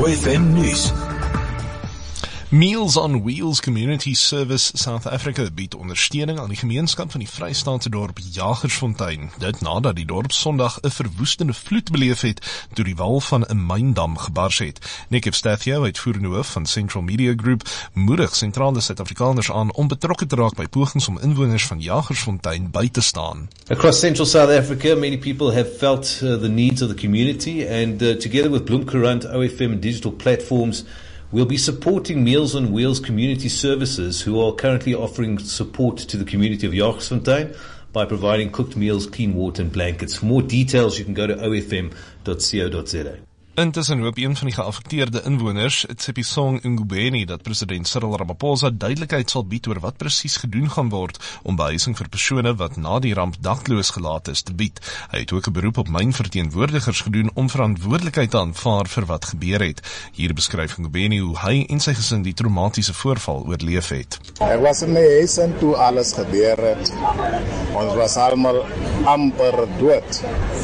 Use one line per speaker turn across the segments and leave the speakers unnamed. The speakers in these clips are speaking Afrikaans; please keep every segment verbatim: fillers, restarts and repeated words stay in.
F M Nuus.
Meals on Wheels Community Service South Africa bied ondersteuning aan die gemeenskap van die Vrystaatse dorp Jagersfontein. Dit nadat die dorp Sondag 'n verwoestende vloed beleef het toe die wal van 'n myndam gebars het. Nick Evstathio, uitvoerende hoof van Central Media Group, moedig sentrale Suid-Afrikaners aan om betrokke te raak by pogings om inwoners van Jagersfontein by te staan.
Across Central South Africa, many people have felt uh, the needs of the community, and uh, together with Bloemcourant, O F M and digital platforms, we'll be supporting Meals on Wheels Community Services, who are currently offering support to the community of Jagersfontein by providing cooked meals, clean water and blankets. For more details, you can go to o f m dot co dot z a.
Intussen hoop een van die geaffekteerde inwoners, Tshepisong Ngubeni, dat president Cyril Ramaphosa duidelikheid sal bied oor wat presies gedoen gaan word om behuising vir persone wat na die ramp dakloos gelaat is te bied. Hy het ook 'n beroep op mynverteenwoordigers gedoen om verantwoordelikheid te aanvaar vir wat gebeur het. Hier beskryf Ngubeni hoe hy en sy gesin die traumatiese voorval oorleef het.
Ek was in die huis en toe alles gebeur het. Ons was almal amper dood.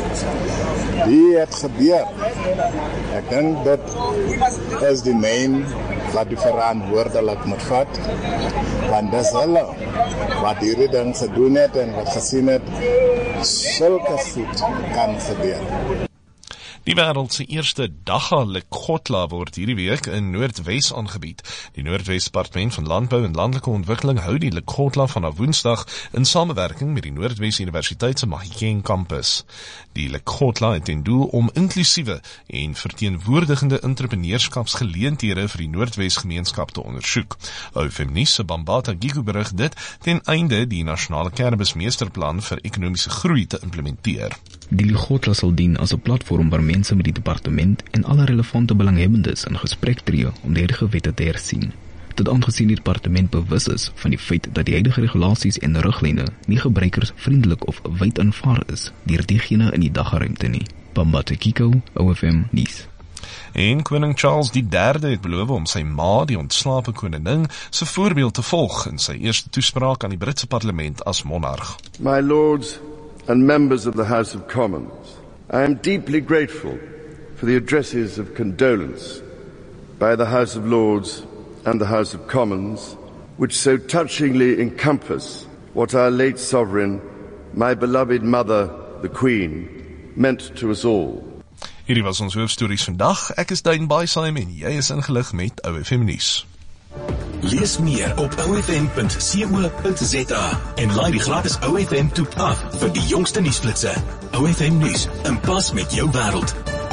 Die het gebeur. Ek dink dit is die myn wat die verantwoordelik moet vat, want dis hulle wat hierdie ding gedoen het en wat gesien het, sulke goed kan gebeur.
Die wêreld se eerste Dagga Lekgotla word hierdie week in Noordwes aangebied. Die Noordwes Departement van Landbou en Landelike Ontwikkeling hou die Lekgotla vanaf Woensdag in samewerking met die Noordwes Universiteit se Mahikeng kampus. Die Lekgotla het ten doel om inklusiewe en verteenwoordigende entrepreneurskapsgeleenthede vir die Noordwes gemeenskap te ondersoek. O F M Nuus se Bambata Gigu berig dit ten einde die nasionale Cannabis Meesterplan vir ekonomiese groei te implementeer.
Die Lekgotla sal dien as 'n platform waar mense met die departement en alle relevante belanghebbendes in gesprek tree om die huidige wette te hersien. Dit aangesien die departement bewus is van die feit dat die huidige regulasies en riglyne nie gebruikersvriendelik of wyd aanvaar is deur diegene in die daggaruimte nie. Bambata Kiko, O F M Nuus.
En koning Charles die derde het beloof om sy ma, die ontslape koningin, se voorbeeld te volg in sy eerste toespraak aan die Britse parlement as monarg.
My lords and members of the House of Commons, I am deeply grateful for the addresses of condolence by the House of Lords and the House of Commons, which so touchingly encompass what our late sovereign, my beloved mother, the Queen, meant to us all.
Hierdie was ons hoofstories vandag. Ek is Duin Baaisaim en jy is ingelig met O F M Nuus.
Lees meer op o f m punt co punt z a en laai die gratis O F M toep af vir die jongste nuusflitsse. O F M Nuus, in pas met jou wêreld.